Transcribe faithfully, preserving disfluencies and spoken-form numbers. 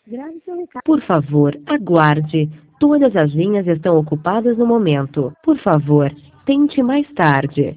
Grave seu recado. Por favor, aguarde. Todas as linhas estão ocupadas no momento. Por favor, tente mais tarde.